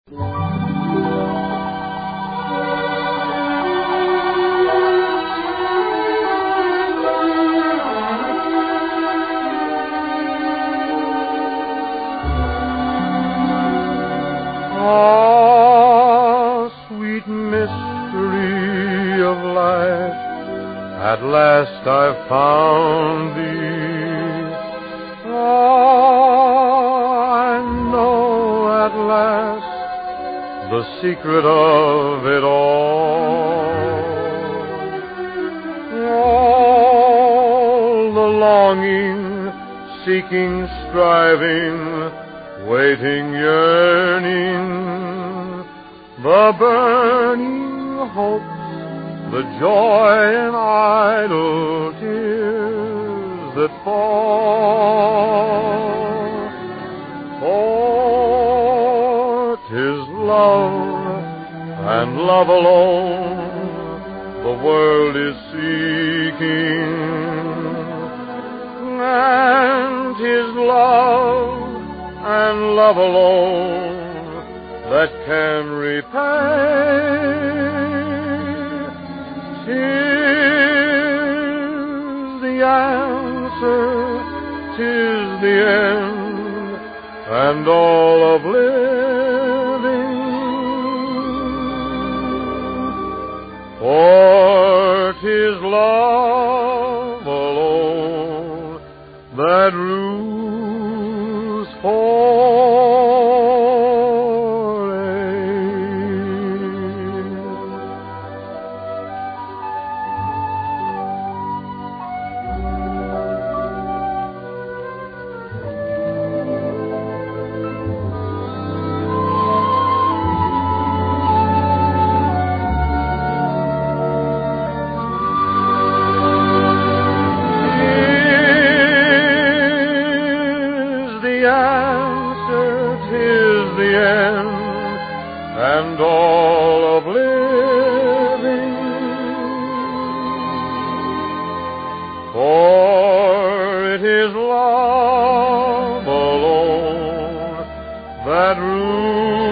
Ah, sweet mystery of life, at last I've found thee. Ah, I know at last the secret of it all the longing, seeking, striving, waiting, yearning, the burning hopes, the joy and idle tears that fall. For 'tis love, and love alone, the world is seeking, and 'tis love and love alone that can repay. 'Tis the answer, 'tis the end, and all of living. For 'tis love alone that rules and all of living. For it is love alone that rules